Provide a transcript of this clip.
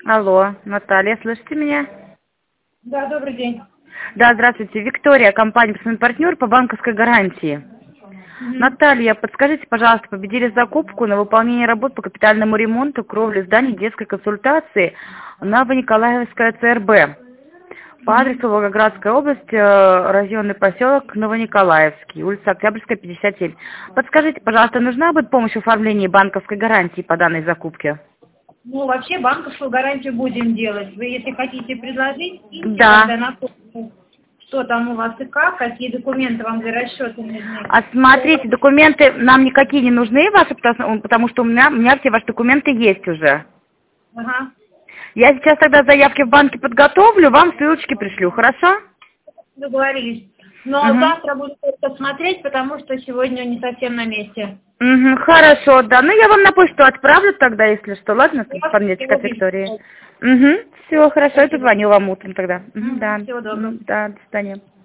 Алло, Наталья, слышите меня? Да, добрый день. Да, здравствуйте. Виктория, компания «Персональный партнер» по банковской гарантии. Наталья, подскажите, пожалуйста, победили закупку на выполнение работ по капитальному ремонту кровли зданий детской консультации на Новониколаевская ЦРБ. По адресу Волгоградская область, районный поселок Новониколаевский, улица Октябрьская, 57. Подскажите, пожалуйста, нужна будет помощь в оформлении банковской гарантии по данной закупке? Ну, вообще банковскую гарантию будем делать. Вы, если хотите предложить, Да. тогда напомню, что там у вас и как, какие документы вам для расчета нужны. А смотрите, документы нам никакие не нужны ваши, потому что у меня все ваши документы есть уже. Ага. Я сейчас тогда заявки в банке подготовлю, вам ссылочки пришлю, хорошо? Договорились. Но завтра буду только смотреть, потому что сегодня не совсем на месте. Хорошо, да. Ну, я вам на почту отправлю тогда, если что. Ладно, помните от Виктории? Все, хорошо, я позвоню вам утром тогда. Да. Всего доброго. Да, до свидания.